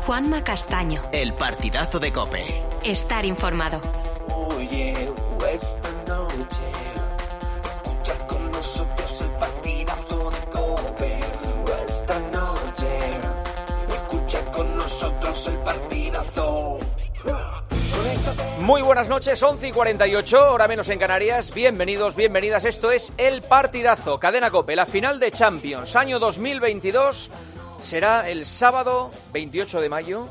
Juanma Castaño. El partidazo de COPE. Estar informado. Oye, esta noche escucha con nosotros el partidazo de COPE. Esta noche escucha con nosotros el partidazo. Muy buenas noches, 11:48, hora menos en Canarias. Bienvenidos, bienvenidas. Esto es El Partidazo, Cadena COPE. La final de Champions, año 2022, será el sábado 28 de mayo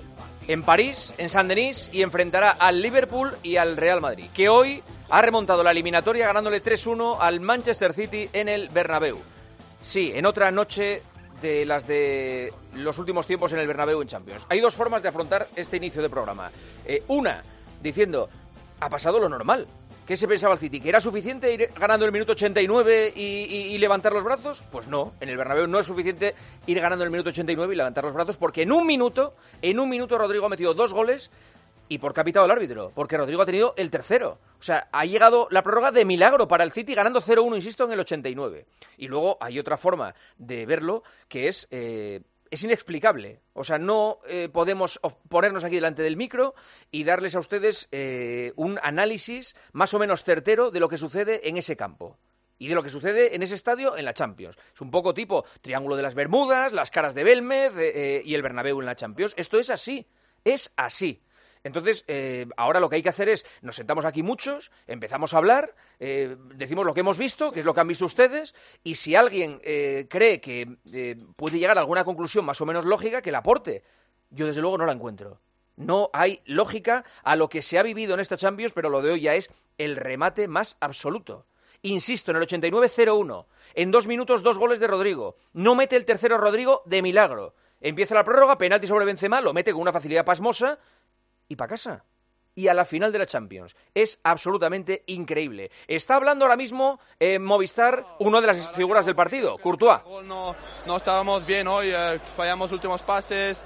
en París, en Saint-Denis, y enfrentará al Liverpool y al Real Madrid, que hoy ha remontado la eliminatoria ganándole 3-1 al Manchester City en el Bernabéu. Sí, en otra noche de las de los últimos tiempos en el Bernabéu en Champions. Hay dos formas de afrontar este inicio de programa. Una, diciendo, ha pasado lo normal. ¿Qué se pensaba el City? ¿Que era suficiente ir ganando el minuto 89 y levantar los brazos? Pues no, en el Bernabéu no es suficiente ir ganando el minuto 89 y levantar los brazos, porque en un minuto Rodrigo ha metido 2 goles y porque ha pitado el árbitro, porque Rodrigo ha tenido el tercero. O sea, ha llegado la prórroga de milagro para el City, ganando 0-1, insisto, en el 89. Y luego hay otra forma de verlo, que es inexplicable. O sea, no podemos ponernos aquí delante del micro y darles a ustedes un análisis más o menos certero de lo que sucede en ese campo y de lo que sucede en ese estadio en la Champions. Es un poco tipo Triángulo de las Bermudas, las caras de Belmez y el Bernabéu en la Champions. Esto es así, es así. Entonces, ahora lo que hay que hacer es, nos sentamos aquí muchos, empezamos a hablar, decimos lo que hemos visto, que es lo que han visto ustedes, y si alguien cree que puede llegar a alguna conclusión más o menos lógica, que la aporte. Yo, desde luego, no la encuentro. No hay lógica a lo que se ha vivido en esta Champions, pero lo de hoy ya es el remate más absoluto. Insisto, en el 89, 0-1. En 2 minutos, 2 goles de Rodrigo. No mete el tercero Rodrigo de milagro. Empieza la prórroga, penalti sobre Benzema, lo mete con una facilidad pasmosa y para casa. Y a la final de la Champions. Es absolutamente increíble. Está hablando ahora mismo Movistar, una de las figuras del partido, Courtois. No estábamos bien hoy, fallamos últimos pases.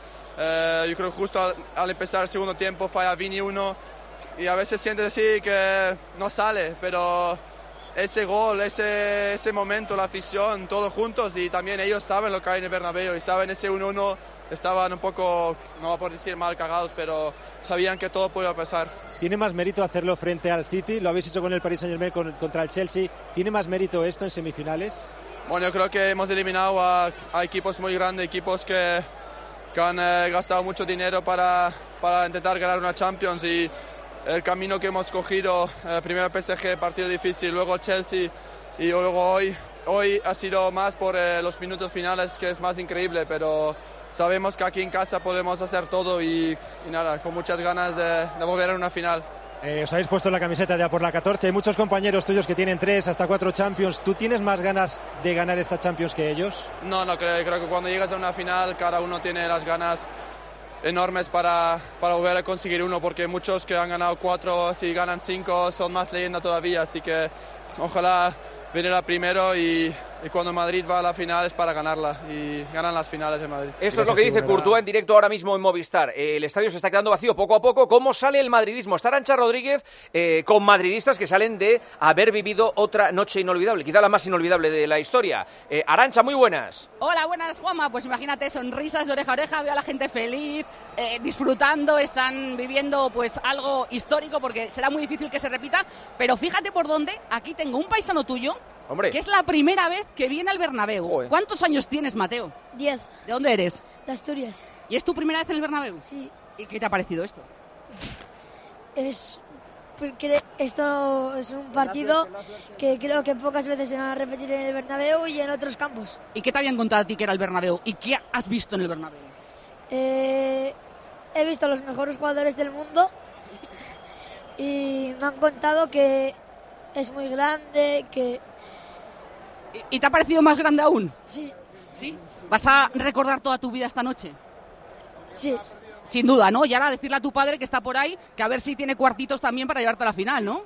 Yo creo que justo al empezar el segundo tiempo falla Vini uno. Y a veces sientes así que no sale, pero ese gol, ese momento, la afición, todos juntos, y también ellos saben lo que hay en el Bernabéu y saben ese 1-1. Estaban un poco, no voy a decir mal cagados, pero sabían que todo podía pasar. ¿Tiene más mérito hacerlo frente al City? Lo habéis hecho con el Paris Saint-Germain contra el Chelsea. ¿Tiene más mérito esto en semifinales? Bueno, yo creo que hemos eliminado a equipos muy grandes, equipos que han gastado mucho dinero para intentar ganar una Champions, y el camino que hemos cogido, primero PSG, partido difícil, luego Chelsea y luego hoy ha sido más por los minutos finales, que es más increíble, pero sabemos que aquí en casa podemos hacer todo y nada, con muchas ganas de volver a una final. Os habéis puesto la camiseta de a por la 14, hay muchos compañeros tuyos que tienen 3 hasta 4 Champions. ¿Tú tienes más ganas de ganar esta Champions que ellos? No, creo que cuando llegas a una final cada uno tiene las ganas enormes para volver a conseguir uno, porque muchos que han ganado 4, si ganan 5 son más leyenda todavía, así que ojalá viniera primero y cuando Madrid va a la final es para ganarla, y ganan las finales en Madrid. Esto es lo que dice Courtois en directo ahora mismo en Movistar. El estadio se está quedando vacío poco a poco. ¿Cómo sale el madridismo? Está Arantxa Rodríguez con madridistas que salen de haber vivido otra noche inolvidable, quizá la más inolvidable de la historia. Arantxa, muy buenas. Hola, buenas, Juanma. Pues imagínate, sonrisas de oreja a oreja, veo a la gente feliz, disfrutando, están viviendo pues algo histórico, porque será muy difícil que se repita, pero fíjate por dónde, aquí tengo un paisano tuyo, hombre, que es la primera vez que viene al Bernabéu. Joder. ¿Cuántos años tienes, Mateo? 10. ¿De dónde eres? De Asturias. ¿Y es tu primera vez en el Bernabéu? Sí. ¿Y qué te ha parecido esto? Porque esto es un partido que creo que pocas veces se van a repetir en el Bernabéu y en otros campos. ¿Y qué te habían contado a ti que era el Bernabéu? ¿Y qué has visto en el Bernabéu? He visto a los mejores jugadores del mundo y me han contado que es muy grande, que... ¿Y te ha parecido más grande aún? Sí. ¿Sí? ¿Vas a recordar toda tu vida esta noche? Sí. Sin duda, ¿no? Y ahora decirle a tu padre que está por ahí, que a ver si tiene cuartitos también para llevarte a la final, ¿no?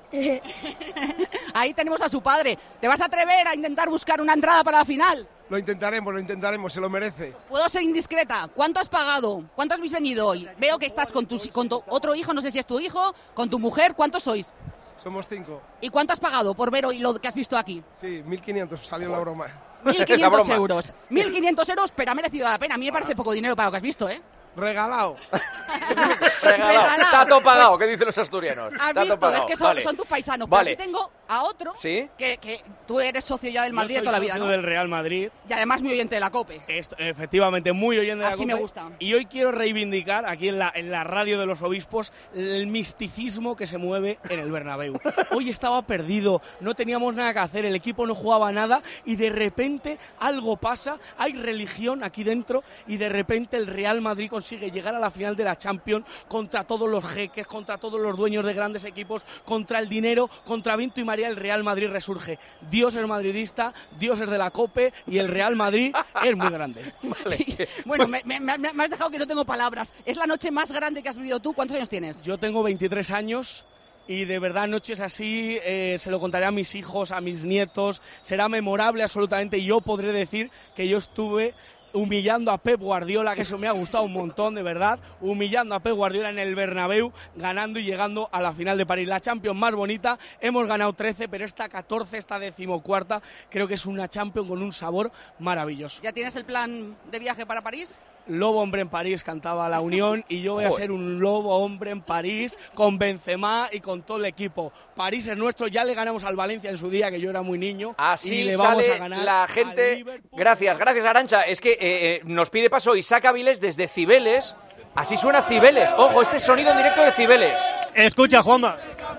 Ahí tenemos a su padre. ¿Te vas a atrever a intentar buscar una entrada para la final? Lo intentaremos, se lo merece. ¿Puedo ser indiscreta? ¿Cuánto has pagado? ¿Cuánto habéis venido hoy? Veo que estás con tu otro hijo, no sé si es tu hijo, con tu mujer. ¿Cuántos sois? Somos 5. ¿Y cuánto has pagado por ver hoy lo que has visto aquí? Sí, 1.500, salió la broma. 1.500 euros. 1.500 euros, pero ha merecido la pena. A mí me parece poco dinero para lo que has visto, ¿eh? Regalado. Regalado. Tato pagado, ¿qué dicen los asturianos? Has Tato visto, pagado. es que Vale. son tus paisanos. Vale. Pero aquí tengo a otro ¿Sí? que tú eres socio ya del Madrid Yo de soy toda la vida, socio ¿no? del Real Madrid. Y además muy oyente de la COPE. Efectivamente, muy oyente de la Así COPE. me gusta. Y hoy quiero reivindicar aquí en la radio de los obispos el misticismo que se mueve en el Bernabéu. Hoy estaba perdido, no teníamos nada que hacer, el equipo no jugaba nada y de repente algo pasa, hay religión aquí dentro y de repente el Real Madrid consigue llegar a la final de la Champions contra todos los jeques, contra todos los dueños de grandes equipos, contra el dinero, contra Vinto y María. El Real Madrid resurge. Dios es madridista, Dios es de la COPE y el Real Madrid es muy grande. Vale. Bueno, me has dejado que no tengo palabras. Es la noche más grande que has vivido tú. ¿Cuántos años tienes? Yo tengo 23 años y de verdad noches así se lo contaré a mis hijos, a mis nietos. Será memorable absolutamente y yo podré decir que yo estuve humillando a Pep Guardiola, que eso me ha gustado un montón, de verdad, humillando a Pep Guardiola en el Bernabéu, ganando y llegando a la final de París. La Champions más bonita, hemos ganado 13, pero esta 14, esta 14ª, creo que es una Champions con un sabor maravilloso. ¿Ya tienes el plan de viaje para París? Lobo hombre en París cantaba la Unión y yo voy a ser un lobo hombre en París con Benzema y con todo el equipo. París es nuestro, ya le ganamos al Valencia en su día, que yo era muy niño. Así y le vamos sale a ganar la gente. al Liverpool. Gracias, Arancha. Es que nos pide paso Isaac Avilés desde Cibeles. Así suena Cibeles. Ojo, este es sonido en directo de Cibeles. Escucha, Juanma.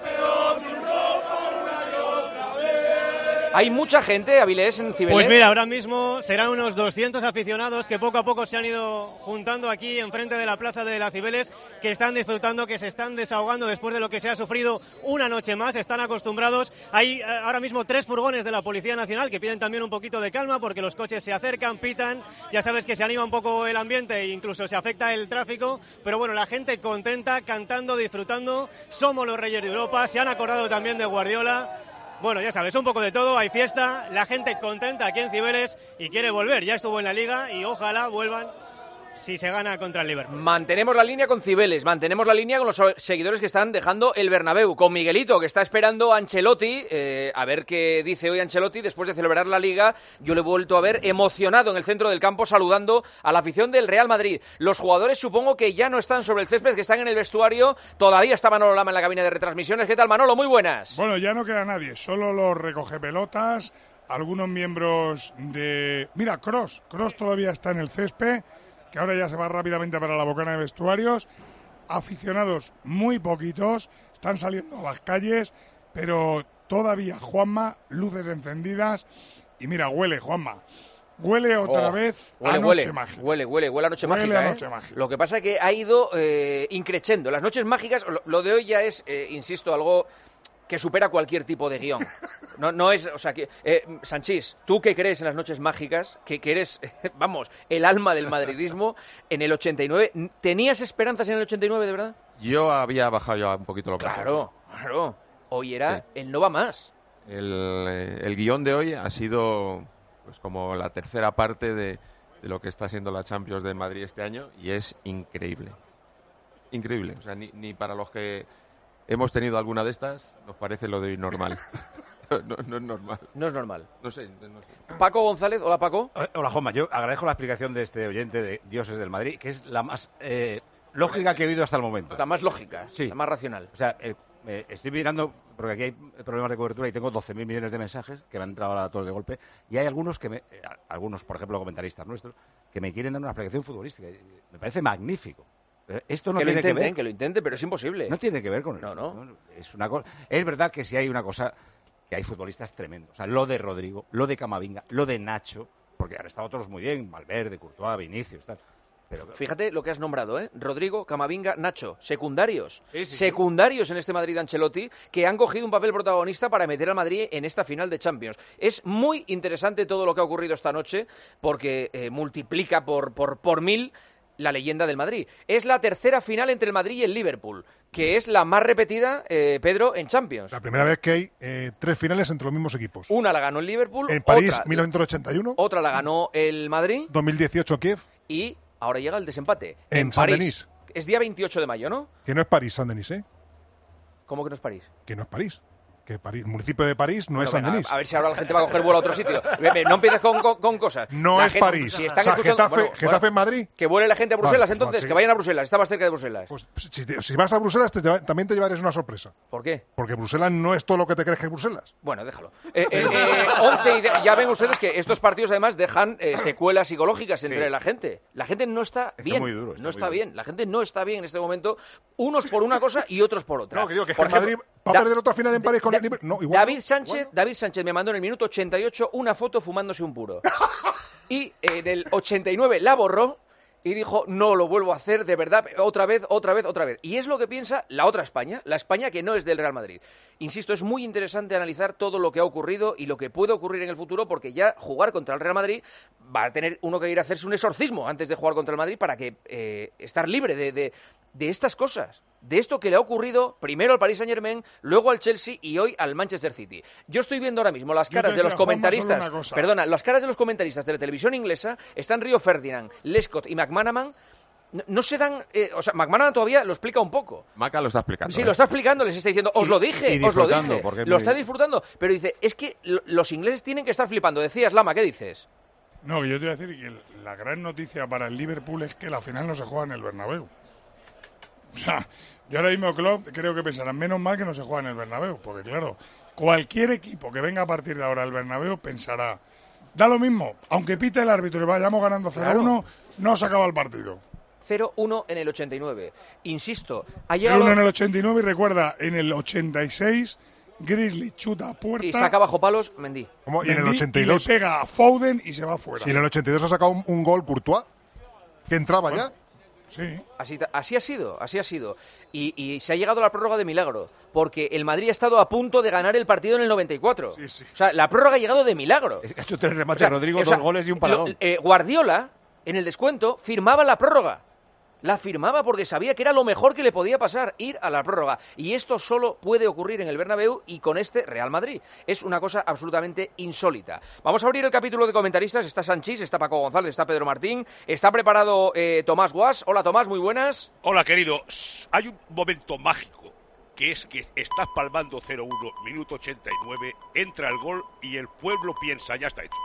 ¿Hay mucha gente, Avilés, en Cibeles? Pues mira, ahora mismo serán unos 200 aficionados que poco a poco se han ido juntando aquí enfrente de la plaza de la Cibeles, que están disfrutando, que se están desahogando después de lo que se ha sufrido una noche más. Están acostumbrados. Hay ahora mismo 3 furgones de la Policía Nacional que piden también un poquito de calma porque los coches se acercan, pitan. Ya sabes que se anima un poco el ambiente e incluso se afecta el tráfico. Pero bueno, la gente contenta, cantando, disfrutando. Somos los Reyes de Europa. Se han acordado también de Guardiola. Bueno, ya sabes, un poco de todo, hay fiesta, la gente contenta aquí en Cibeles y quiere volver. Ya estuvo en la Liga y ojalá vuelvan si se gana contra el Liverpool. Mantenemos la línea con Cibeles, mantenemos la línea con los seguidores que están dejando el Bernabéu, con Miguelito, que está esperando a Ancelotti, a ver qué dice hoy Ancelotti después de celebrar la Liga. Yo le he vuelto a ver emocionado en el centro del campo saludando a la afición del Real Madrid. Los jugadores supongo que ya no están sobre el césped, que están en el vestuario. Todavía está Manolo Lama en la cabina de retransmisiones. ¿Qué tal, Manolo? Muy buenas. Bueno, ya no queda nadie, solo los recogepelotas, algunos miembros de... Mira, Kroos todavía está en el césped, que ahora ya se va rápidamente para la bocana de vestuarios. Aficionados muy poquitos, están saliendo a las calles, pero todavía, Juanma, luces encendidas. Y mira, huele, Juanma. Huele otra vez a noche mágica. Huele a noche mágica. Lo que pasa es que ha ido increciendo. Las noches mágicas, lo de hoy ya es, insisto, algo que supera cualquier tipo de guión. No es, o sea, que Sanchís, tú que crees en las noches mágicas, que eres, vamos, el alma del madridismo, en el 89, ¿tenías esperanzas en el 89, de verdad? Yo había bajado ya un poquito los brazos. Claro. Hoy era el no va más. El guión de hoy ha sido pues como la tercera parte de lo que está siendo la Champions de Madrid este año y es increíble. Increíble. O sea, ni para los que hemos tenido alguna de estas nos parece lo de hoy normal. No es normal. No es normal. No sé. Paco González, hola Paco. Hola Juanma, yo agradezco la explicación de este oyente de Dioses del Madrid, que es la más lógica que he oído hasta el momento. La más lógica, sí. La más racional. O sea, estoy mirando, porque aquí hay problemas de cobertura y tengo 12.000 millones de mensajes que me han entrado ahora todos de golpe, y hay algunos algunos, por ejemplo, comentaristas nuestros, que me quieren dar una explicación futbolística. Me parece magnífico. Esto no tiene que ver. Que lo intenten, pero es imposible. No tiene que ver con eso. No. Es una cosa. Es verdad que si hay una cosa, que hay futbolistas tremendos. O sea, lo de Rodrigo, lo de Camavinga, lo de Nacho, porque han estado otros muy bien, Valverde, Courtois, Vinicius, tal. Pero fíjate lo que has nombrado, Rodrigo, Camavinga, Nacho, secundarios. Sí. Secundarios en este Madrid de Ancelotti, que han cogido un papel protagonista para meter al Madrid en esta final de Champions. Es muy interesante todo lo que ha ocurrido esta noche, porque multiplica por 1000 la leyenda del Madrid. Es la tercera final entre el Madrid y el Liverpool, que es la más repetida, Pedro, en Champions. La primera vez que hay 3 finales entre los mismos equipos. Una la ganó el Liverpool. En París, 1981. Otra la ganó el Madrid. 2018, Kiev. Y ahora llega el desempate. En París. Saint-Denis. Es día 28 de mayo, ¿no? Que no es París, Saint-Denis, ¿eh? ¿Cómo que no es París? Que no es París. Que París, el municipio de París no es Saint-Denis. A ver si ahora la gente va a coger vuelo a otro sitio. No empieces con cosas. No la es gente, París. Si están Getafe en Madrid. Que vuele la gente a Bruselas, vale, entonces, vale, que vayan a Bruselas. Está más cerca de Bruselas. Pues si vas a Bruselas, también te llevarás una sorpresa. ¿Por qué? Porque Bruselas no es todo lo que te crees que es Bruselas. Bueno, déjalo. 11 ya ven ustedes que estos partidos además dejan secuelas psicológicas entre la gente. La gente no está bien. Muy duro, no está bien. La gente no está bien en este momento. Unos por una cosa y otros por otra. No, que digo que por Madrid va a perder otra final en París con el Liverpool. No, igual. David Sánchez me mandó en el minuto 88 una foto fumándose un puro. Y en el 89 la borró y dijo, no lo vuelvo a hacer, de verdad, otra vez. Y es lo que piensa la otra España, la España que no es del Real Madrid. Insisto, es muy interesante analizar todo lo que ha ocurrido y lo que puede ocurrir en el futuro, porque ya jugar contra el Real Madrid va a tener uno que ir a hacerse un exorcismo antes de jugar contra el Madrid para que estar libre de estas cosas. De esto que le ha ocurrido primero al Paris Saint-Germain, luego al Chelsea y hoy al Manchester City. Yo estoy viendo ahora mismo las caras de los comentaristas, las caras de los comentaristas de la televisión inglesa, están Rio Ferdinand, Lescott y McManaman, no se dan, McManaman todavía lo explica un poco. Maca lo está explicando. Sí, lo está explicando, les está diciendo, os lo dije, lo está muy... disfrutando, pero dice, es que los ingleses tienen que estar flipando. Decías, Lama, ¿qué dices? No, yo te voy a decir que la gran noticia para el Liverpool es que la final no se juega en el Bernabéu. O sea, yo ahora mismo Klopp creo que pensarán, menos mal que no se juega en el Bernabéu, porque claro, cualquier equipo que venga a partir de ahora al Bernabéu pensará, da lo mismo, aunque pite el árbitro y vayamos ganando 0-1, no se acaba el partido. 0-1 en el 89. Insisto, ha llegado... 0-1 en el 89 y recuerda, en el 86... Grizzly chuta a puerta. Y saca bajo palos Mendy. ¿Cómo? Y en el 82 y le pega a Foden y se va fuera. Y en el 82 ha sacado un gol Courtois, que entraba ya. Sí. Así ha sido. Y se ha llegado a la prórroga de milagro, porque el Madrid ha estado a punto de ganar el partido en el 94. Sí, sí. O sea, la prórroga ha llegado de milagro. Es que ha hecho 3 remates, Rodrigo, 2 goles y un paradón. Guardiola, en el descuento, firmaba la prórroga. La firmaba porque sabía que era lo mejor que le podía pasar, ir a la prórroga. Y esto solo puede ocurrir en el Bernabéu y con este Real Madrid. Es una cosa absolutamente insólita. Vamos a abrir el capítulo de comentaristas. Está Sanchís, está Paco González, está Pedro Martín. Está preparado Tomás Guas. Hola, Tomás, muy buenas. Hola, querido. Hay un momento mágico, que es que estás palmando 0-1, minuto 89, entra el gol y el pueblo piensa, ya está hecho.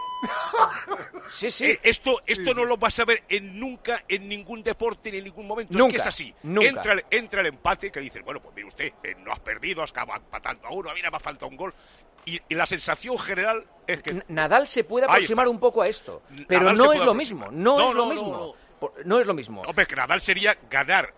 Sí. Esto no lo vas a ver nunca en ningún deporte ni en ningún momento. Nunca, es que es así. Nunca. Entra el empate que dices, bueno, pues mire usted, no has perdido, has acabado empatando a uno, a mí nada más falta un gol. Y la sensación general es que... Nadal se puede aproximar un poco a esto, pero Nadal no es lo mismo. No es lo mismo. Hombre, que Nadal sería ganar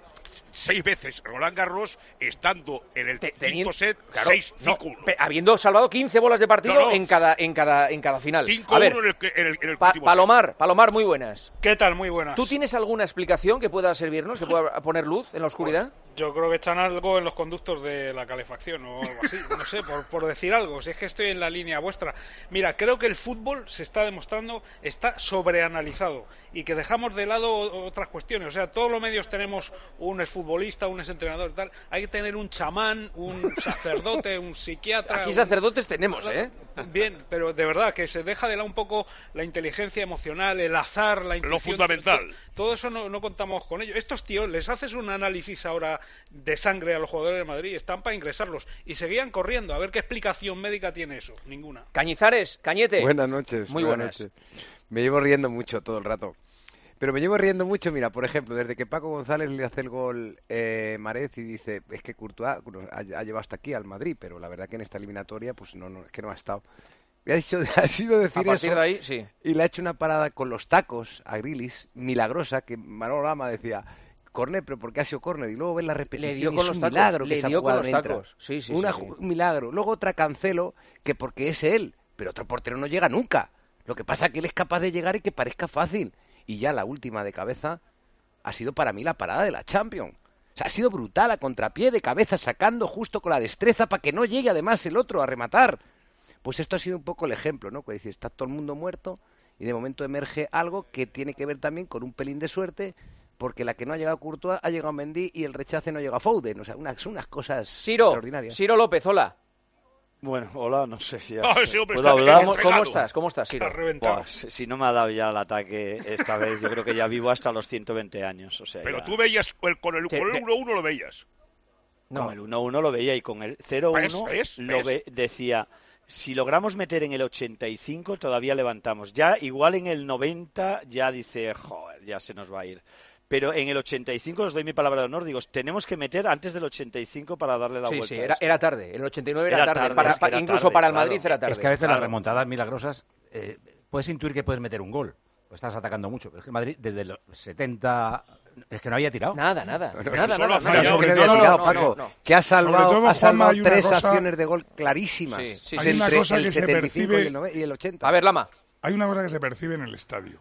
6 veces Roland Garros estando en el quinto set, 6-5-1. Habiendo salvado 15 bolas de partido en cada final. 5-1 en el último Palomar, muy buenas. ¿Qué tal? Muy buenas. ¿Tú tienes alguna explicación que pueda servirnos, que pueda poner luz en la oscuridad? Yo creo que echan algo en los conductos de la calefacción o algo así, no sé, por decir algo, si es que estoy en la línea vuestra. Mira, creo que el fútbol se está demostrando, está sobreanalizado y que dejamos de lado otras cuestiones. O sea, todos los medios tenemos un exfutbolista, un exentrenador y tal. Hay que tener un chamán, un sacerdote, un psiquiatra. Aquí sacerdotes tenemos, ¿eh? Bien, pero de verdad que se deja de lado un poco la inteligencia emocional, el azar, la intuición. Lo fundamental. Todo eso no contamos con ello. Estos tíos, les haces un análisis ahora de sangre a los jugadores de Madrid, están para ingresarlos y seguían corriendo. A ver qué explicación médica tiene eso. Ninguna. Cañizares, Cañete. Buenas noches. Muy buenas. Noches. Me llevo riendo mucho todo el rato. Pero me llevo riendo mucho, mira, por ejemplo, desde que Paco González le hace el gol Marez y dice, es que Courtois ha llevado hasta aquí al Madrid, pero la verdad que en esta eliminatoria, pues es que no ha estado. Ha sido decir a partir eso, de ahí, sí. Y le ha hecho una parada con los tacos a Grealish, milagrosa, que Manolo Lama decía, córner, pero ¿por qué ha sido córner? Y luego ves la repetición, le dio con los un tacos, milagro que le esa dio jugada con los entra. tacos. Sí. Un milagro. Luego otra Cancelo, que porque es él, pero otro portero no llega nunca. Lo que pasa es que él es capaz de llegar y que parezca fácil. Y ya la última de cabeza ha sido para mí la parada de la Champions. O sea, ha sido brutal, a contrapié de cabeza, sacando justo con la destreza para que no llegue además el otro a rematar. Pues esto ha sido un poco el ejemplo, ¿no? Que dice, está todo el mundo muerto y de momento emerge algo que tiene que ver también con un pelín de suerte, porque la que no ha llegado Courtois ha llegado Mendy y el rechace no llega a Foden. O sea, son unas cosas extraordinarias. Ciro López, hola. Bueno, hola, no sé si ¿puedo hablar? ¿Cómo estás, Ciro? Pues, si no me ha dado ya el ataque esta vez, yo creo que ya vivo hasta los 120 años. O sea, pero ya... tú veías con el 1-1 lo veías. No. Con el 1-1 lo veía y con el 0-1 decía, si logramos meter en el 85 todavía levantamos. Ya igual en el 90 ya dice, joder, ya se nos va a ir. Pero en el 85, os doy mi palabra de honor, digo, tenemos que meter antes del 85 para darle la vuelta. Sí, era tarde. El 89 era tarde. Incluso para el Madrid era tarde. Es que a veces las remontadas milagrosas puedes intuir que puedes meter un gol. Pues estás atacando mucho. Pero es que Madrid desde los 70... Es que no había tirado. Nada. Sobre todo tirado, Paco, que ha salvado 3 acciones de gol clarísimas. Hay una cosa que se percibe y el 80. A ver, Lama. Hay una cosa que se percibe en el estadio.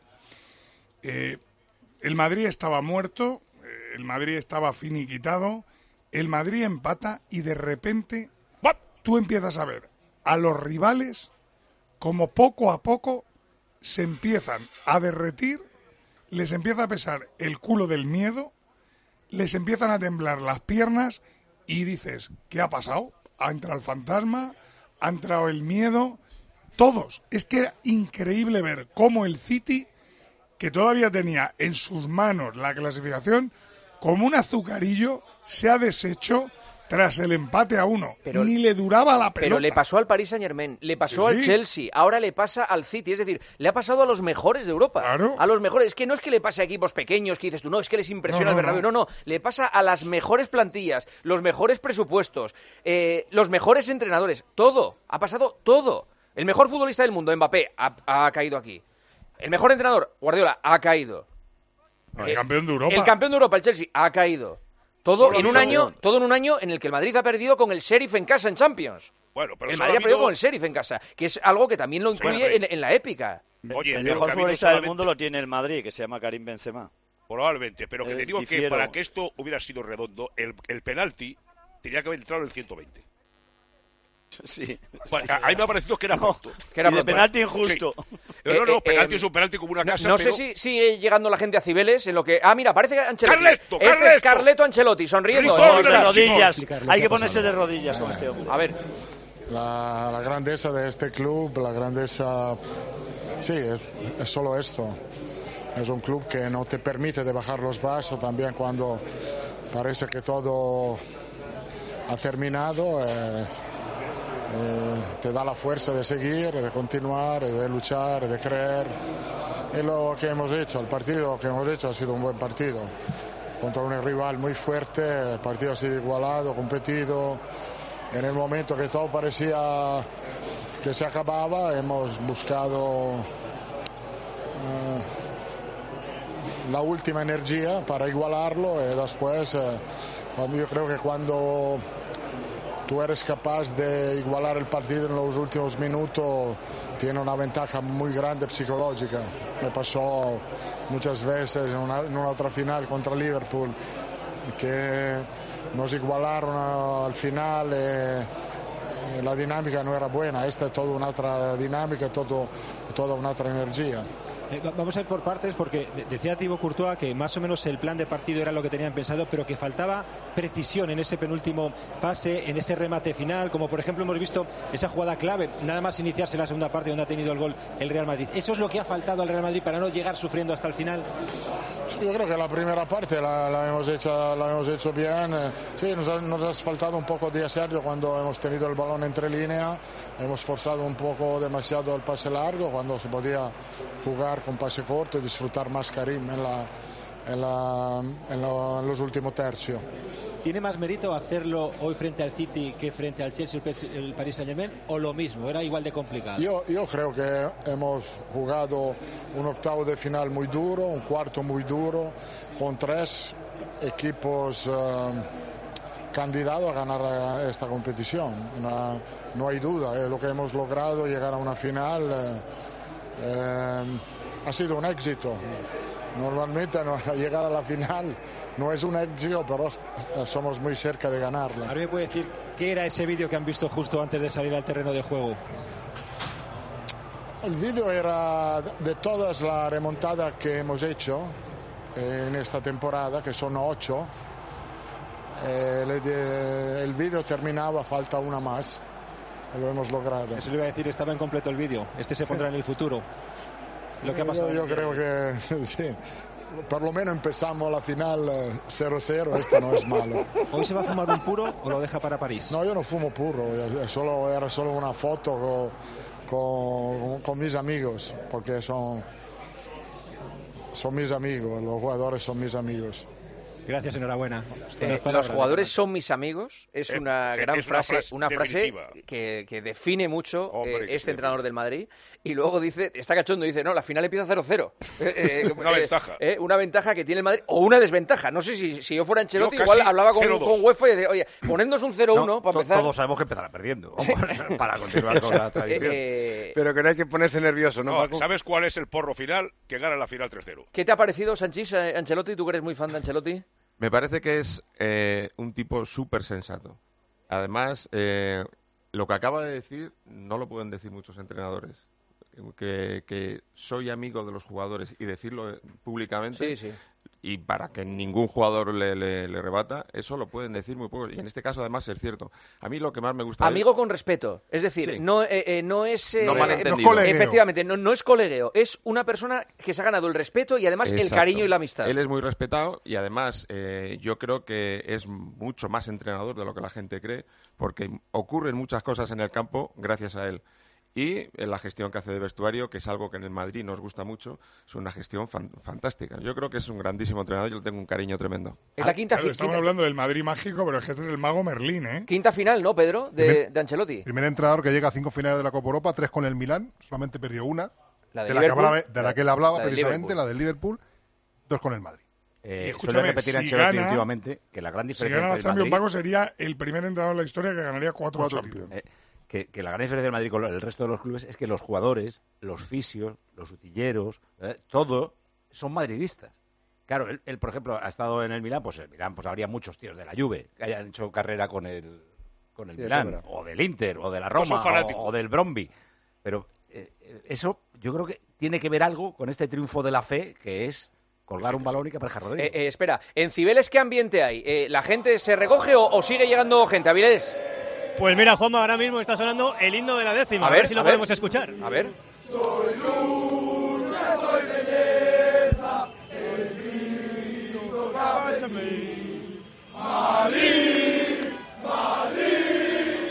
El Madrid estaba muerto, el Madrid estaba finiquitado, el Madrid empata y de repente tú empiezas a ver a los rivales como poco a poco se empiezan a derretir, les empieza a pesar el culo del miedo, les empiezan a temblar las piernas y dices, ¿qué ha pasado? ¿Ha entrado el fantasma? ¿Ha entrado el miedo? Todos. Es que era increíble ver cómo el City, que todavía tenía en sus manos la clasificación, como un azucarillo, se ha deshecho tras el empate a 1. Ni le duraba la pelota. Pero le pasó al Paris Saint-Germain, le pasó al Chelsea, ahora le pasa al City. Es decir, le ha pasado a los mejores de Europa. Claro. A los mejores. Es que no es que le pase a equipos pequeños que dices tú, no, es que les impresiona el Bernabéu. No. Le pasa a las mejores plantillas, los mejores presupuestos, los mejores entrenadores. Todo. Ha pasado todo. El mejor futbolista del mundo, Mbappé, ha caído aquí. El mejor entrenador, Guardiola, ha caído. El campeón de Europa. El campeón de Europa, el Chelsea, ha caído. Todo en un año en el que el Madrid ha perdido con el Sheriff en casa en Champions. Bueno, pero el Madrid ha perdido con el Sheriff en casa, que es algo que también lo incluye en la épica. Oye, el mejor futbolista del mundo lo tiene el Madrid, que se llama Karim Benzema. Probablemente, pero que te digo que para que esto hubiera sido redondo, el penalti tenía que haber entrado en el 120. Sí. Bueno, a mí me ha parecido que era justo. De penalti injusto. Sí. No, penalti es un penalti como una casa. No sé si sigue llegando la gente a Cibeles en lo que... mira, parece que Ancelotti. Carleto. Es Carleto Ancelotti, sonriendo. De rodillas. Hay que ponerse de rodillas con este hombre. A ver. La grandeza de este club, la grandeza... Sí, es solo esto. Es un club que no te permite de bajar los brazos también cuando parece que todo ha terminado. Te da la fuerza de seguir, de continuar, de luchar, de creer. Es lo que hemos hecho. El partido que hemos hecho ha sido un buen partido. Contra un rival muy fuerte, el partido ha sido igualado, competido. En el momento que todo parecía que se acababa, hemos buscado la última energía para igualarlo y después, yo creo que cuando tú eres capaz de igualar el partido en los últimos minutos, tiene una ventaja muy grande psicológica. Me pasó muchas veces en una otra final contra Liverpool, que nos igualaron al final y la dinámica no era buena. Esta es toda una otra dinámica, toda una otra energía. Vamos a ir por partes, porque decía Thibaut Courtois que más o menos el plan de partido era lo que tenían pensado, pero que faltaba precisión en ese penúltimo pase, en ese remate final, como por ejemplo hemos visto esa jugada clave, nada más iniciarse la segunda parte donde ha tenido el gol el Real Madrid. ¿Eso es lo que ha faltado al Real Madrid para no llegar sufriendo hasta el final? Yo creo que la primera parte la hemos hecho bien. Sí, nos ha faltado un poco de aserto cuando hemos tenido el balón entre líneas. Hemos forzado un poco demasiado el pase largo cuando se podía jugar con pase corto y disfrutar más Karim en los últimos tercios. ¿Tiene más mérito hacerlo hoy frente al City que frente al Chelsea el Paris Saint-Germain, o lo mismo? ¿Era igual de complicado? Yo creo que hemos jugado un octavo de final muy duro, un cuarto muy duro, con 3 equipos candidatos a ganar esta competición. No hay duda, lo que hemos logrado, llegar a una final, ha sido un éxito. Normalmente llegar a la final no es un éxito, pero somos muy cerca de ganarla. ¿Ahora me puede decir qué era ese vídeo que han visto justo antes de salir al terreno de juego? El vídeo era de todas las remontadas que hemos hecho en esta temporada, que son 8. El vídeo terminaba, falta una más. Lo hemos logrado. Eso le iba a decir, estaba incompleto el vídeo. Este se pondrá en el futuro. Lo que ha pasado. Yo creo que sí. por lo menos empezamos la final 0-0, esto no es malo. ¿Hoy se va a fumar un puro o lo deja para París? No, yo no fumo puro, era solo una foto con mis amigos, porque son mis amigos, los jugadores son mis amigos. Gracias, enhorabuena. Los jugadores son mis amigos. Es una gran frase, una frase que define mucho este entrenador del Madrid. Y luego dice, está cachondo, dice, no, la final empieza 0-0. Una ventaja. Una ventaja que tiene el Madrid, o una desventaja. No sé si yo fuera Ancelotti, igual hablaba con UEFA y decía, oye, ponednos un 0-1 para empezar. Todos sabemos que empezará perdiendo, para continuar con la tradición. Pero que no hay que ponerse nervioso, ¿no, Paco? ¿Sabes cuál es el porro final? Que gana la final 3-0. ¿Qué te ha parecido, Sanchís, Ancelotti? ¿Tú que eres muy fan de Ancelotti? Me parece que es un tipo súper sensato. Además, lo que acaba de decir no lo pueden decir muchos entrenadores. Que soy amigo de los jugadores y decirlo públicamente, sí. Y para que ningún jugador le rebata, eso lo pueden decir muy pocos. Y en este caso, además, es cierto. A mí lo que más me gusta... Amigo con respeto. Es decir, sí. no es... no malentendido. Efectivamente, no es colegueo. Es una persona que se ha ganado el respeto y además el cariño y la amistad. Él es muy respetado y además yo creo que es mucho más entrenador de lo que la gente cree, porque ocurren muchas cosas en el campo gracias a él. Y en la gestión que hace de vestuario, que es algo que en el Madrid nos gusta mucho, es una gestión fantástica. Yo creo que es un grandísimo entrenador, yo le tengo un cariño tremendo. Es la quinta final. Estamos hablando del Madrid mágico, pero es que este es el mago Merlín, ¿eh? Quinta final, ¿no, Pedro? De Ancelotti. Primer entrenador que llega a 5 finales de la Copa Europa, 3 con el Milán, solamente perdió una. La de la que él hablaba precisamente, la del Liverpool, 2 con el Madrid. Suele repetir Ancelotti últimamente que la gran diferencia entre el Madrid... Si gana la Champions, Paco, sería el primer entrenador en la historia que ganaría 4 Champions. Que la gran diferencia del Madrid con el resto de los clubes es que los jugadores, los fisios, los utilleros, todo son madridistas. Claro, él, por ejemplo, ha estado en el Milán, pues el Milán pues habría muchos tíos de la Juve que hayan hecho carrera con el Milán, o del Inter, o de la Roma, o del Brøndby. Pero eso yo creo que tiene que ver algo con este triunfo de la fe, que es colgar un balón y que apareja Rodrigo. Espera, en Cibeles, ¿qué ambiente hay? ¿La gente se recoge o sigue llegando gente? ¿Avilés? Pues mira, Juanma, ahora mismo está sonando el himno de la décima. A ver si lo podemos escuchar. A ver. Soy luz, soy belleza, el grito cabe en mí. Madrid, Madrid,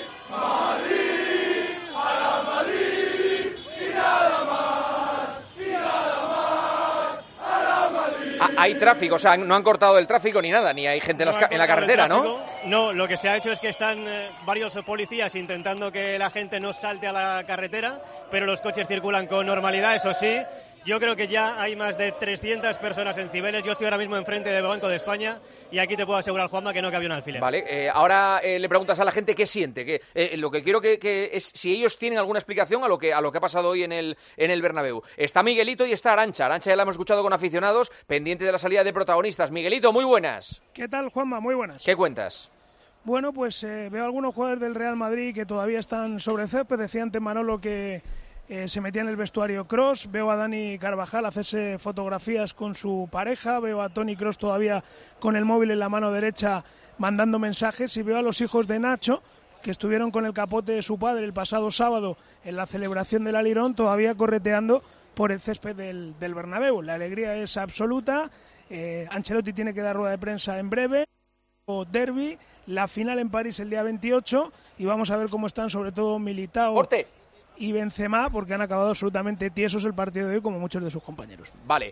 Madrid, a la Madrid, y nada más, y nada más, a la Madrid. Hay tráfico, o sea, no han cortado el tráfico ni nada, ni hay gente en la carretera, ¿no? No, lo que se ha hecho es que están varios policías intentando que la gente no salte a la carretera, pero los coches circulan con normalidad, eso sí. Yo creo que ya hay más de 300 personas en Cibeles. Yo estoy ahora mismo enfrente del Banco de España y aquí te puedo asegurar, Juanma, que no cabía un alfiler. Vale, ahora le preguntas a la gente qué siente. Lo que quiero que es si ellos tienen alguna explicación a lo que ha pasado hoy en el Bernabéu. Está Miguelito y está Arantxa. Arantxa ya la hemos escuchado con aficionados, pendiente de la salida de protagonistas. Miguelito, muy buenas. ¿Qué tal, Juanma? Muy buenas. ¿Qué cuentas? Bueno, pues veo algunos jugadores del Real Madrid que todavía están sobre el césped. Decía antes Manolo que se metía en el vestuario Kroos. Veo a Dani Carvajal hacerse fotografías con su pareja. Veo a Toni Kroos todavía con el móvil en la mano derecha mandando mensajes. Y veo a los hijos de Nacho, que estuvieron con el capote de su padre el pasado sábado en la celebración del Alirón, todavía correteando por el césped del Bernabéu. La alegría es absoluta. Ancelotti tiene que dar rueda de prensa en breve. Derby, la final en París el día 28 y vamos a ver cómo están sobre todo Militao y Benzema, porque han acabado absolutamente tiesos el partido de hoy como muchos de sus compañeros. Vale,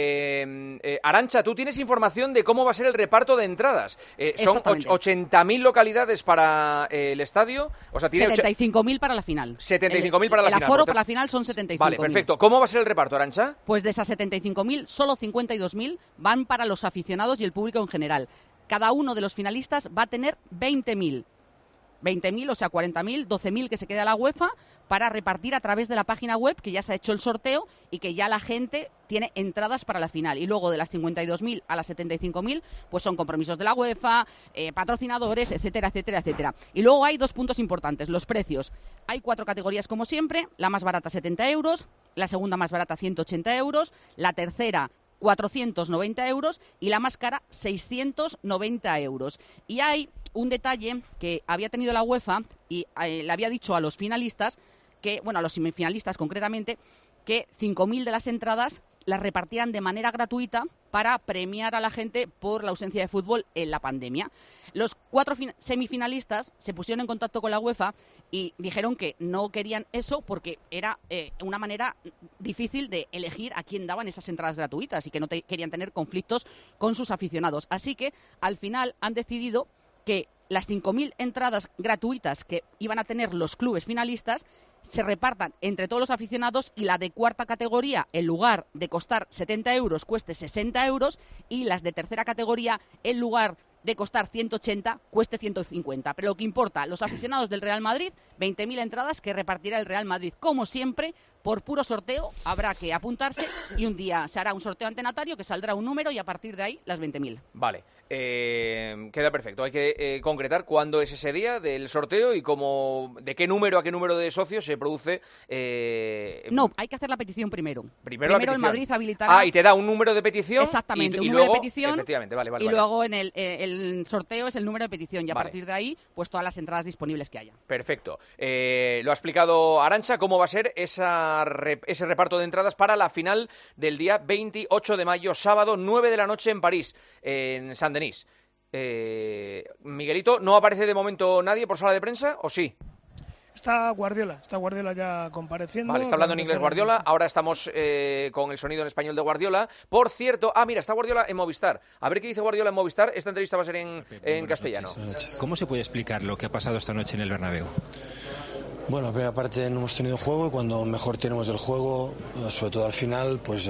Arantxa, ¿tú tienes información de cómo va a ser el reparto de entradas? Son 80.000 localidades para el estadio, o sea, tiene 75.000 para la final. 75.000 para la final. El aforo para la final son 75.000. Vale, perfecto. ¿Cómo va a ser el reparto, Arantxa? Pues de esas 75.000, solo 52.000 van para los aficionados y el público en general. Cada uno de los finalistas va a tener 20.000. 20.000, o sea, 40.000, 12.000 que se queda la UEFA para repartir a través de la página web, que ya se ha hecho el sorteo y que ya la gente tiene entradas para la final. Y luego de las 52.000 a las 75.000, pues son compromisos de la UEFA, patrocinadores, etcétera, etcétera, etcétera. Y luego hay 2 puntos importantes, los precios. Hay 4 categorías como siempre, la más barata 70 euros, la segunda más barata 180 euros, la tercera 490 euros y la más cara 690 euros. Y hay un detalle que había tenido la UEFA y le había dicho a los finalistas, que, bueno, a los semifinalistas concretamente, que 5.000 de las entradas las repartieran de manera gratuita para premiar a la gente por la ausencia de fútbol en la pandemia. Los 4 semifinalistas se pusieron en contacto con la UEFA y dijeron que no querían eso porque era una manera difícil de elegir a quién daban esas entradas gratuitas y que no querían tener conflictos con sus aficionados. Así que al final han decidido que las 5.000 entradas gratuitas que iban a tener los clubes finalistas se repartan entre todos los aficionados y la de cuarta categoría, en lugar de costar 70 euros, cueste 60 euros y las de tercera categoría, en lugar de costar 180, cueste 150. Pero lo que importa, los aficionados del Real Madrid, 20.000 entradas que repartirá el Real Madrid. Como siempre, por puro sorteo, habrá que apuntarse y un día se hará un sorteo antenatario que saldrá un número y a partir de ahí las 20.000. Vale, queda perfecto. Hay que concretar cuándo es ese día del sorteo y de qué número a qué número de socios se produce. No, hay que hacer la petición primero. Primero la petición. El Madrid habilitará. Y te da un número de petición. Exactamente, un y número luego, de petición. Efectivamente, vale. Luego en el sorteo es el número de petición y a partir de ahí, pues todas las entradas disponibles que haya. Perfecto. Lo ha explicado Arantxa, cómo va a ser ese reparto de entradas para la final del día 28 de mayo, sábado, 9 de la noche en París, en Saint-Denis. Miguelito, ¿no aparece de momento nadie por sala de prensa o sí? Está Guardiola ya compareciendo. Vale, está hablando en inglés Guardiola. Ahora estamos con el sonido en español de Guardiola. Por cierto, mira, está Guardiola en Movistar. A ver qué dice Guardiola en Movistar. Esta entrevista va a ser en castellano. ¿Cómo se puede explicar lo que ha pasado esta noche en el Bernabéu? Bueno, la primera parte no hemos tenido juego y cuando mejor tenemos el juego, sobre todo al final, pues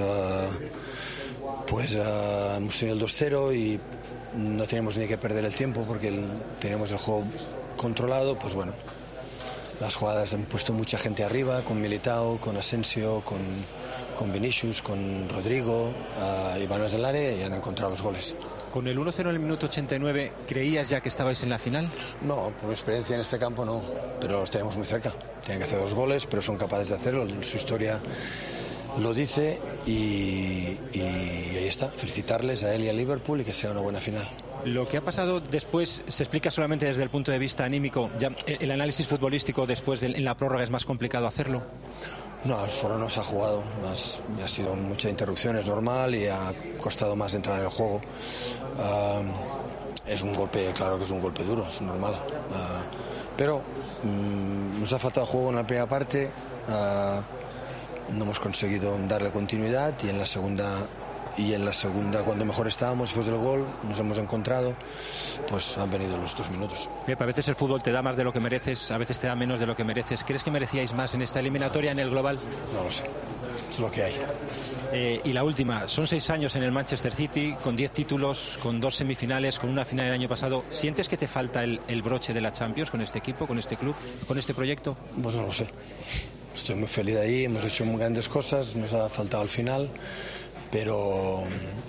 hemos tenido el 2-0 y no teníamos ni que perder el tiempo porque teníamos el juego controlado, pues bueno. Las jugadas han puesto mucha gente arriba, con Militao, con Asensio, con Vinicius, con Rodrigo, y balones del área y han encontrado los goles. ¿Con el 1-0 en el minuto 89 creías ya que estabais en la final? No, por experiencia en este campo no, pero los tenemos muy cerca. Tienen que hacer 2 goles, pero son capaces de hacerlo, su historia lo dice y ahí está. Felicitarles a él y a Liverpool y que sea una buena final. Lo que ha pasado después se explica solamente desde el punto de vista anímico. Ya el análisis futbolístico después en la prórroga es más complicado hacerlo. No, solo no se ha jugado, ha sido mucha interrupción, es normal y ha costado más entrar en el juego. Es un golpe, claro que es un golpe duro, es normal. Pero nos ha faltado juego en la primera parte, no hemos conseguido darle continuidad y en la segunda cuando mejor estábamos después del gol nos hemos encontrado, pues han venido los 2 minutos. Pep, a veces el fútbol te da más de lo que mereces, a veces te da menos de lo que mereces. ¿Crees que merecíais más en esta eliminatoria en el global? No lo sé, es lo que hay. Y la última, son 6 años en el Manchester City, con 10 títulos, con 2 semifinales, con una final el año pasado. ¿Sientes que te falta el broche de la Champions con este equipo, con este club, con este proyecto? Pues no lo sé. Estoy muy feliz de ahí, hemos hecho muy grandes cosas, nos ha faltado al final, pero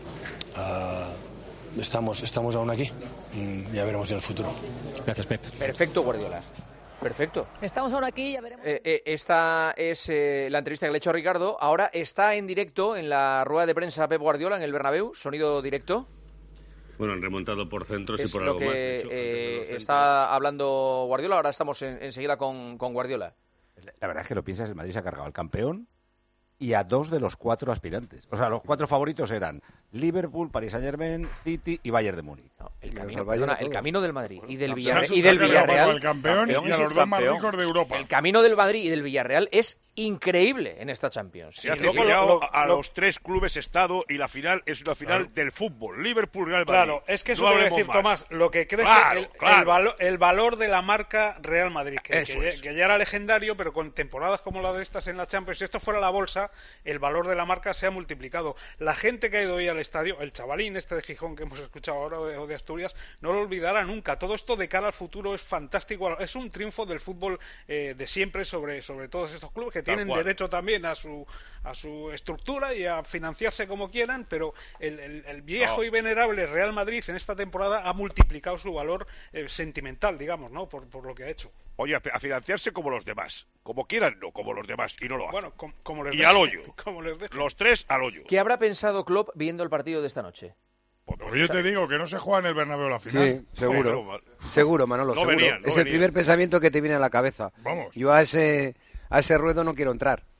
estamos aún aquí. Ya veremos en el futuro. Gracias, Pep. Perfecto, Guardiola. Perfecto. Estamos ahora aquí, ya veremos. Esta es la entrevista que le he hecho a Ricardo. Ahora está en directo en la rueda de prensa Pep Guardiola en el Bernabéu, sonido directo. Bueno, han remontado por centros es y por algo más. De hecho, está hablando Guardiola. Ahora estamos enseguida con Guardiola. La verdad es que lo piensas, el Madrid se ha cargado al campeón y a 2 de los 4 aspirantes. O sea, los 4 favoritos eran Liverpool, Paris Saint-Germain, City y Bayern de Múnich. No, el camino del Madrid y del Villarreal. El campeón y a los 2 más ricos de Europa. El camino del Madrid y del Villarreal es increíble en esta Champions. Se ha cepillado a los 3 clubes estado y la final es una final del fútbol. Liverpool, Real Madrid. Claro, es que eso no quiere decir, más. Tomás, lo que crece el valor de la marca Real Madrid, que ya era legendario, pero con temporadas como la de estas en la Champions, si esto fuera la bolsa, el valor de la marca se ha multiplicado. La gente que ha ido hoy al estadio, el chavalín este de Gijón que hemos escuchado ahora o de Asturias, no lo olvidará nunca. Todo esto de cara al futuro es fantástico. Es un triunfo del fútbol de siempre sobre todos estos clubes que tienen derecho también a su estructura y a financiarse como quieran, pero el viejo y venerable Real Madrid en esta temporada ha multiplicado su valor sentimental, digamos, ¿no? Por lo que ha hecho. Oye, a financiarse como los demás. Como quieran, no como los demás. Y no lo hacen. Bueno, como les y al hoyo. Como les dejen. Los 3 al hoyo. ¿Qué habrá pensado Klopp viendo el partido de esta noche? Porque yo te digo que no se juega en el Bernabéu la final. Sí, seguro. Seguro, Manolo, seguro. Es el primer pensamiento que te viene a la cabeza. Vamos. Yo a ese ruedo no quiero entrar.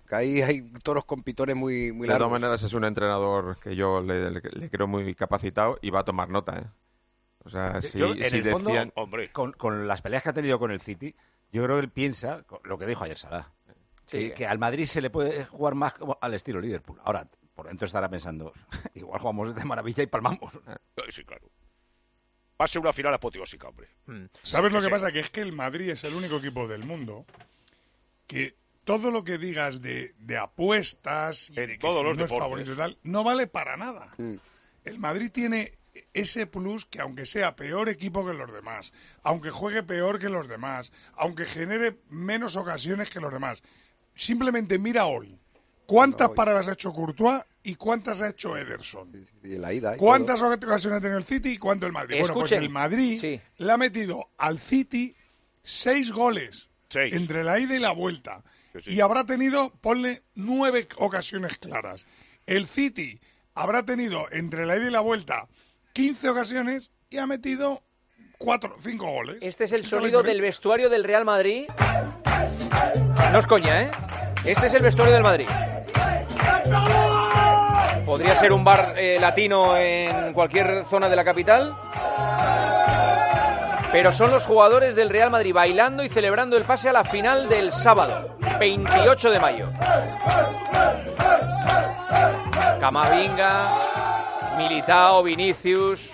Que ahí hay toros con pitones muy De largos. todas maneras, es un entrenador que yo le creo muy capacitado y va a tomar nota, ¿eh? O sea, si, Yo, en si el fondo, decían... con las peleas que ha tenido con el City, yo creo que él piensa lo que dijo ayer Salah. Sí. Que al Madrid se le puede jugar más como al estilo Liverpool. Ahora, por dentro estará pensando, igual jugamos de maravilla y palmamos. Sí, claro. Va a ser una final apoteósica, hombre. ¿Sabes lo que pasa? Que es que el Madrid es el único equipo del mundo que todo lo que digas de apuestas y de que todos si los no es deportes. favorito y tal, no vale para nada. El Madrid tiene ese plus que aunque sea peor equipo que los demás, aunque juegue peor que los demás, aunque genere menos ocasiones que los demás, simplemente mira hoy. ¿Cuántas paradas ha hecho Courtois y cuántas ha hecho Ederson? Y en la ida, ¿Cuántas ocasiones ha tenido el City y cuánto el Madrid? Bueno, pues el Madrid le ha metido al City 6 goles entre la ida y la vuelta. Y habrá tenido, ponle, 9 ocasiones claras. El City habrá tenido entre la ida y la vuelta 15 ocasiones y ha metido 5 goles. Este es el sonido del vestuario del Real Madrid. No es coña, ¿eh? Este es el vestuario del Madrid. Podría ser un bar latino en cualquier zona de la capital. Pero son los jugadores del Real Madrid bailando y celebrando el pase a la final del sábado, 28 de mayo. Camavinga, Militao, Vinicius,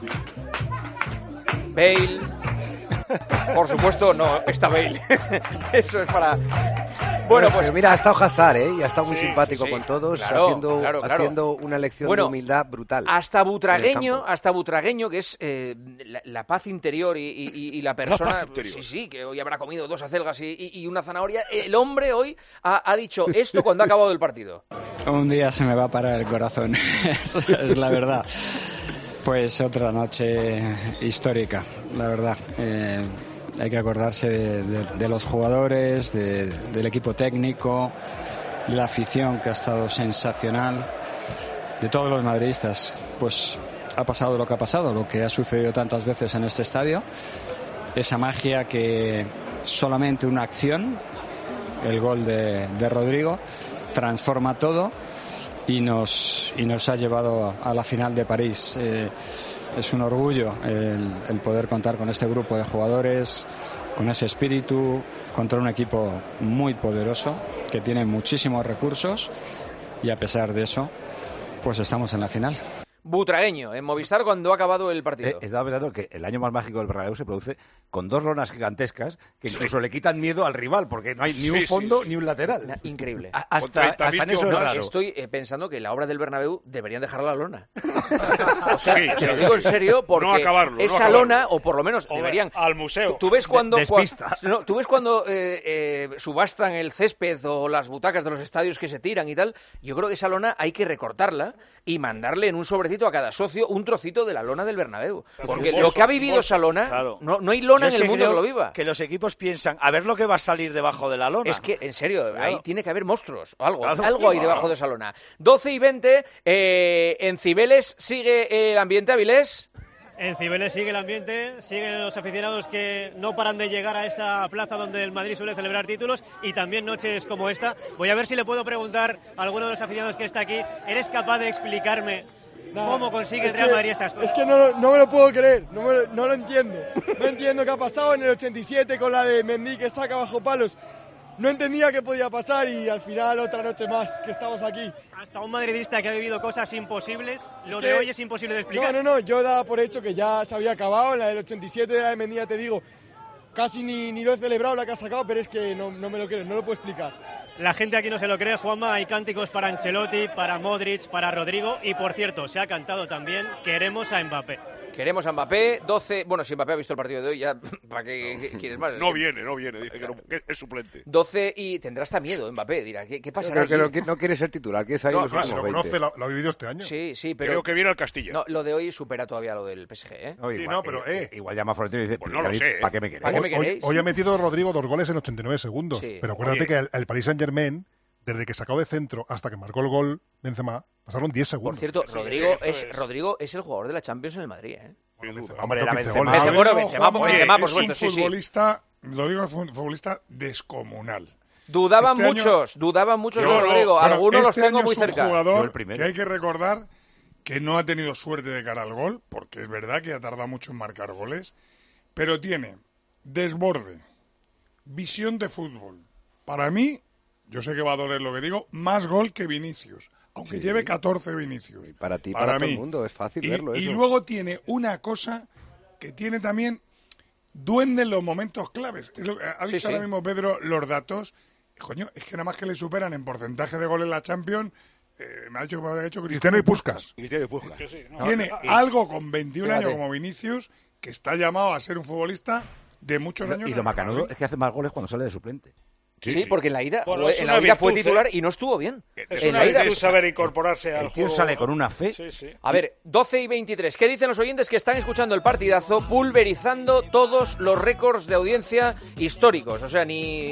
Bale. Por supuesto, no, está Bale. Eso es para... Bueno, pues pero mira, ha estado Hazard, y ha estado muy simpático con todos, claro, haciendo una lección de humildad brutal. Hasta Butragueño, que es la paz interior y la persona, sí, que hoy habrá comido 2 acelgas y una zanahoria, el hombre hoy ha dicho esto cuando ha acabado el partido. Un día se me va a parar el corazón, es la verdad. Pues otra noche histórica, la verdad. Hay que acordarse de los jugadores, del equipo técnico, de la afición que ha estado sensacional, de todos los madridistas. Pues ha pasado lo que ha pasado, lo que ha sucedido tantas veces en este estadio. Esa magia que solamente una acción, el gol de Rodrigo, transforma todo y nos ha llevado a la final de París. Es un orgullo el poder contar con este grupo de jugadores, con ese espíritu, contra un equipo muy poderoso, que tiene muchísimos recursos y a pesar de eso, pues estamos en la final. Butragueño, en Movistar cuando ha acabado el partido. Estaba pensando que el año más mágico del Bernabéu se produce con 2 lonas gigantescas que incluso le quitan miedo al rival, porque no hay ni un fondo ni un lateral. Increíble. Hasta en eso es raro. Estoy pensando que la obra del Bernabéu deberían dejar la lona. O sea, te lo digo en serio, porque esa lona, o por lo menos deberían... Al museo. Tú ves cuando subastan el césped o las butacas de los estadios que se tiran y tal, yo creo que esa lona hay que recortarla y mandarle en un sobrecito a cada socio un trocito de la lona del Bernabéu. Porque lo que ha vivido esa lona, no hay lona en el mundo que lo viva. Que los equipos piensan, a ver lo que va a salir debajo de la lona. Es que, en serio, ahí tiene que haber monstruos o algo. Claro. Algo hay debajo de esa lona. 12:20, en Cibeles sigue el ambiente, Avilés. En Cibeles sigue el ambiente, siguen los aficionados que no paran de llegar a esta plaza donde el Madrid suele celebrar títulos y también noches como esta. Voy a ver si le puedo preguntar a alguno de los aficionados que está aquí, ¿eres capaz de explicarme cómo consigue el Real Madrid estas cosas? Es que no me lo puedo creer, no lo entiendo. No entiendo qué ha pasado en el 87 con la de Mendy que saca bajo palos. No entendía qué podía pasar y al final otra noche más que estamos aquí. Hasta un madridista que ha vivido cosas imposibles, de hoy es imposible de explicar. No, yo daba por hecho que ya se había acabado. En la del 87 de la de Mendy, te digo, casi ni lo he celebrado la que ha sacado, pero es que no me lo creo, no lo puedo explicar. La gente aquí no se lo cree, Juanma, hay cánticos para Ancelotti, para Modric, para Rodrigo y, por cierto, se ha cantado también "Queremos a Mbappé". Queremos a Mbappé, 12... Bueno, si Mbappé ha visto el partido de hoy, ya, ¿para qué quieres más? No viene, dice que es suplente. 12 y tendrá hasta miedo Mbappé, dirá, ¿qué pasará? Pero que no quiere ser titular, que es ahí los últimos 20. Conoce, lo ha vivido este año. Sí, pero... Creo que viene al Castilla. No, lo de hoy supera todavía lo del PSG, ¿eh? Igual llama a Florentino y dice, pues no lo sé, ¿para qué me queréis? Hoy ha metido Rodrigo 2 goles en 89 segundos. Sí. Pero acuérdate que el Paris Saint-Germain, desde que sacó de centro hasta que marcó el gol Benzema, pasaron 10 segundos. Por cierto, Rodrigo es el jugador de la Champions en el Madrid, ¿eh? Hombre, era Benzema. Benzema, es un futbolista, lo digo, futbolista descomunal. Dudaban muchos, Rodrigo. Algunos los tengo muy cerca. Es un jugador que hay que recordar que no ha tenido suerte de cara al gol, porque es verdad que ha tardado mucho en marcar goles, pero tiene desborde, visión de fútbol. Para mí, yo sé que va a doler lo que digo, más gol que Vinicius, aunque lleve 14 Vinicius. Y para ti, para todo el mundo, es fácil verlo. Y luego tiene una cosa que tiene también, duende en los momentos claves. Ha dicho ahora mismo Pedro los datos. Coño, es que nada más que le superan en porcentaje de gol en la Champions. Me ha dicho que me había hecho Cristiano y Puskás. Tiene algo con 21 años como Vinicius, que está llamado a ser un futbolista de muchos años. Y lo macanudo es que hace más goles cuando sale de suplente. Sí, porque en la ida, fue titular y no estuvo bien. Es una virtud saber incorporarse al juego. El tío sale con una fe. A ver, 12:23. ¿Qué dicen los oyentes que están escuchando el partidazo, pulverizando todos los récords de audiencia históricos? O sea,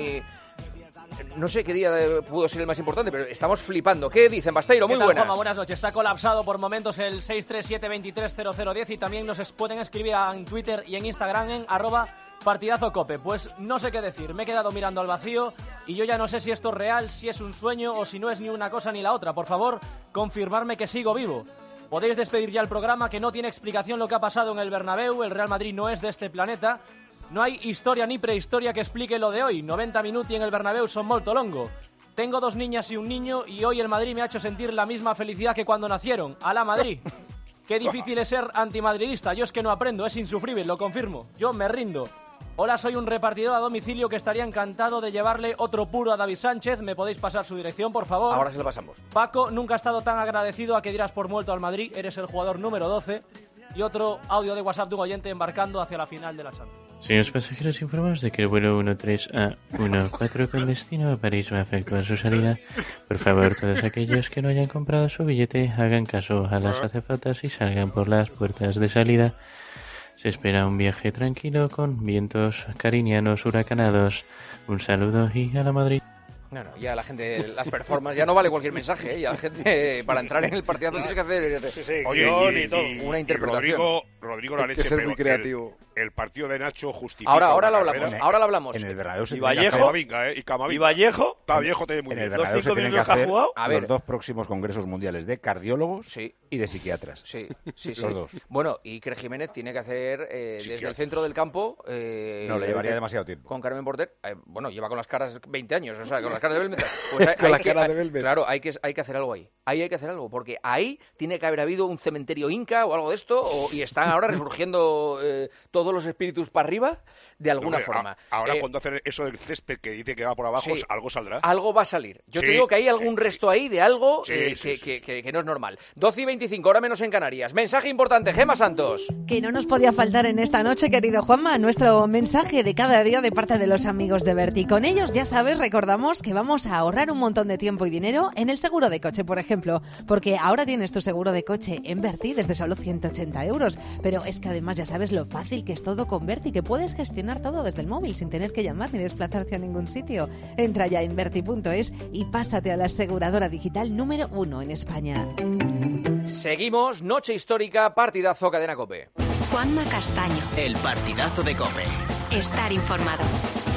no sé qué día pudo ser el más importante, pero estamos flipando. ¿Qué dicen, Basteiro? Muy buenas. Juanma, buenas noches. Está colapsado por momentos el 637230010 y también nos pueden escribir en Twitter y en Instagram en @partidazocope. Pues no sé qué decir. Me he quedado mirando al vacío y yo ya no sé si esto es real, si es un sueño o si no es ni una cosa ni la otra. Por favor, confirmarme que sigo vivo. Podéis despedir ya el programa, que no tiene explicación lo que ha pasado en el Bernabéu. El Real Madrid no es de este planeta. No hay historia ni prehistoria que explique lo de hoy. 90 minuti en el Bernabéu son molto longo. Tengo 2 niñas y un niño y hoy el Madrid me ha hecho sentir la misma felicidad que cuando nacieron. ¡Alá Madrid! Qué difícil es ser antimadridista. Yo es que no aprendo, es insufrible, lo confirmo. Yo me rindo. Hola, soy un repartidor a domicilio que estaría encantado de llevarle otro puro a David Sánchez. ¿Me podéis pasar su dirección, por favor? Ahora se lo pasamos. Paco, nunca he estado tan agradecido a que dieras por muerto al Madrid. Eres el jugador número 12. Y otro audio de WhatsApp de un oyente embarcando hacia la final de la Champions. Señores pasajeros, informamos de que el vuelo 13A14 con destino a París va a efectuar su salida. Por favor, todos aquellos que no hayan comprado su billete, hagan caso a las azafatas y salgan por las puertas de salida. Se espera un viaje tranquilo con vientos carinianos huracanados. Un saludo y a la Madrid. No, ya la gente, las performances, ya no vale cualquier mensaje, ¿eh? Ya la gente, para entrar en el partido tienes que hacer una interpretación. Rodrigo lo ha hecho, muy creativo. El partido de Nacho justifica. Ahora lo hablamos. En el Bernabéu y Vallejo. Y Vallejo. Vallejo tiene muy bien. En el bien. Bernabéu se tienen que hacer los 2 próximos congresos mundiales de cardiólogos y de psiquiatras. Sí. Los 2. Bueno, y Iker Jiménez tiene que hacer desde el centro del campo. No, le llevaría demasiado tiempo. Con Carmen Porter. Bueno, lleva con las caras 20 años, o sea, con las caras de Belmet. Pues claro, hay que hacer algo ahí. Ahí hay que hacer algo, porque ahí tiene que haber habido un cementerio inca o algo de esto, y están ahora resurgiendo todos los espíritus para arriba, de alguna forma. Ahora cuando hacen eso del césped que dice que va por abajo, algo saldrá. Algo va a salir. Yo te digo que hay algún resto ahí de algo que no es normal. 12:25, ahora menos en Canarias. Mensaje importante, Gemma Santos. Que no nos podía faltar en esta noche, querido Juanma, nuestro mensaje de cada día de parte de los amigos de Berti. Con ellos, ya sabes, recordamos que vamos a ahorrar un montón de tiempo y dinero en el seguro de coche, por ejemplo, porque ahora tienes tu seguro de coche en Berti desde solo 180 €. Pero es que además ya sabes lo fácil que es todo con Berti, que puedes gestionar todo desde el móvil sin tener que llamar ni desplazarte a ningún sitio. Entra ya en berti.es y pásate a la aseguradora digital número 1 en España. Seguimos, noche histórica, partidazo, Cadena COPE. Juanma Castaño. El partidazo de COPE. Estar informado.